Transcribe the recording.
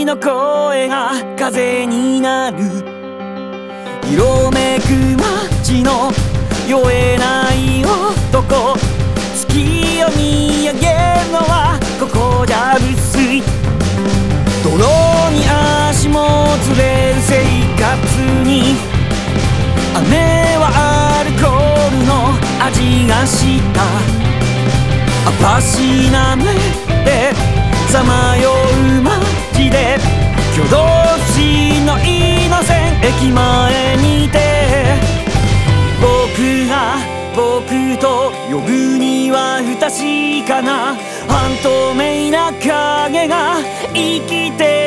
の声が風になる。色めく街の酔えない男、月を見上げるのはここじゃ薄い。泥に足もつれる生活に、雨はアルコールの味がした。パシな目でさまよう街で、挙動不審のイノセン駅前にて、僕が僕と呼ぶには不確かな半透明な影が生きて